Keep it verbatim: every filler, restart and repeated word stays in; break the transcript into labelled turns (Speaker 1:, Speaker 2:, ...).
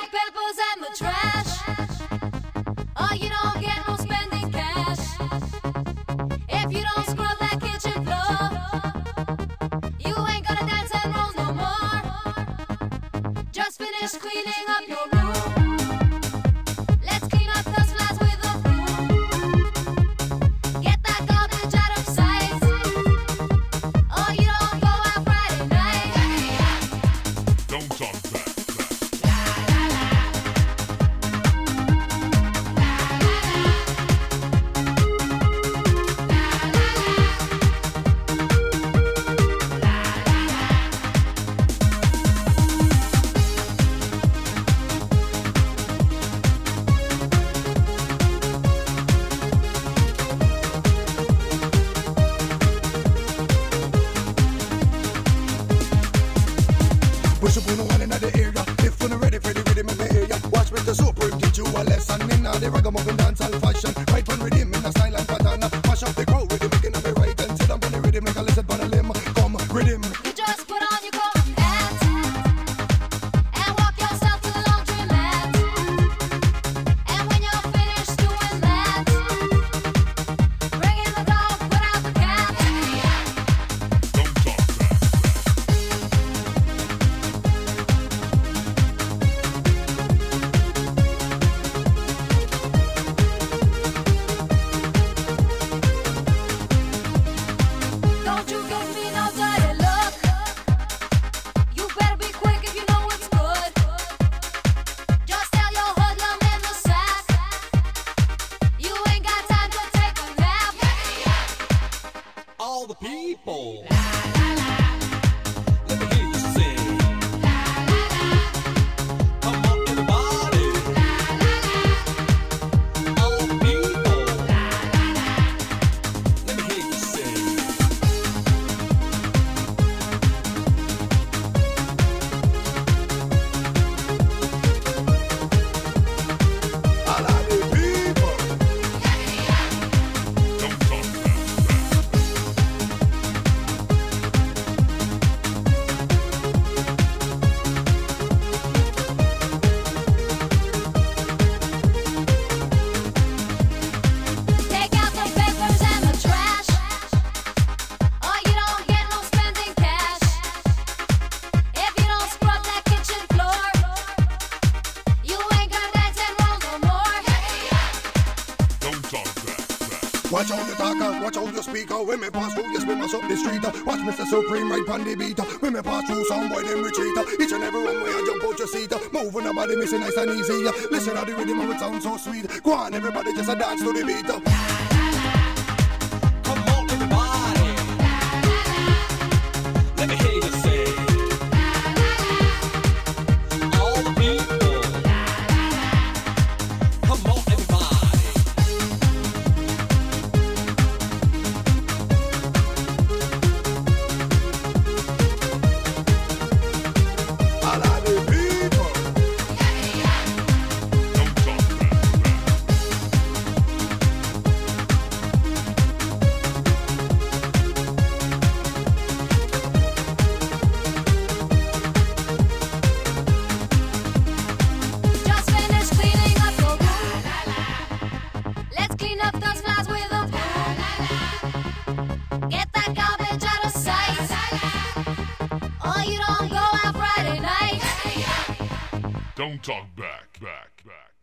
Speaker 1: the papers and the trash. Oh, you don't get no spending cash. If you don't scrub that kitchen floor, you ain't gonna dance and roll no more. Just finish cleaning up your room. Let's clean up those flies with a broom. Get that garbage out of sight. Oh, you don't go out Friday night.
Speaker 2: Don't talk back.
Speaker 3: Push up on the one in the area. If you're not ready for the rhythm in the area, watch Mister Super teach you a lesson in all the ragamuffin dancehall fashion. Right on rhythm in a style and pattern. Mash up the crowd with the making of it right and sit down on the rhythm like a lizard on a limb. Come rhythm.
Speaker 1: You just put on your coat and hat and walk yourself to the laundromat. And when you're finished doing that, bring in the dog, put out the cat.
Speaker 2: Don't talk back.
Speaker 1: Don't you give me no dirty look. You better be quick if you know it's good. Just tell your hoodlum in the sack you ain't got time to take a nap.
Speaker 4: All the people. Let me hear you sing. Come on, everybody. All the people. Let me hear you sing.
Speaker 3: All of the people.
Speaker 2: Don't talk back.
Speaker 1: Take out the papers and the trash. Oh, you don't get no spending cash. If you don't scrub that kitchen floor, you ain't gonna dance and roll no more.
Speaker 2: Don't talk back.
Speaker 3: Watch how you talk, uh, watch how you speak. uh, When me pass through, yes, we mash up the street. uh, Watch Mister Supreme right on the beat. uh, When me pass through, some boy them retreat. uh, Each and every one way I jump out your seat. uh, Moving nobody missing nice and easy. uh, Listen to the rhythm, how it sounds so sweet. Go on, everybody, just a dance to the beat. uh.
Speaker 4: Come on, everybody. Let me hear you sing. All the people. Come on, everybody.
Speaker 3: All of the people.
Speaker 2: Don't talk back.
Speaker 1: Just finish cleaning up your room. Let's clean up those flies with a broom. Get that garbage out of sight. Oh, you don't go out Friday night.
Speaker 2: Don't talk back. Back. Back.